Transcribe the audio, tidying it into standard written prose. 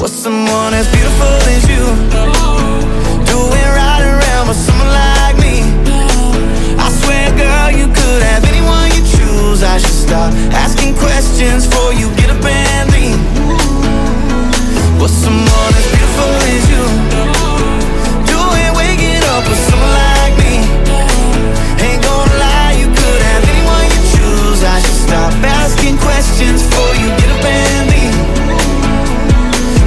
What's someone as beautiful as you doing right around with someone like me? I swear, girl, you could have anyone you choose. I should stop asking questions before you get up and leave. What's someone as beautiful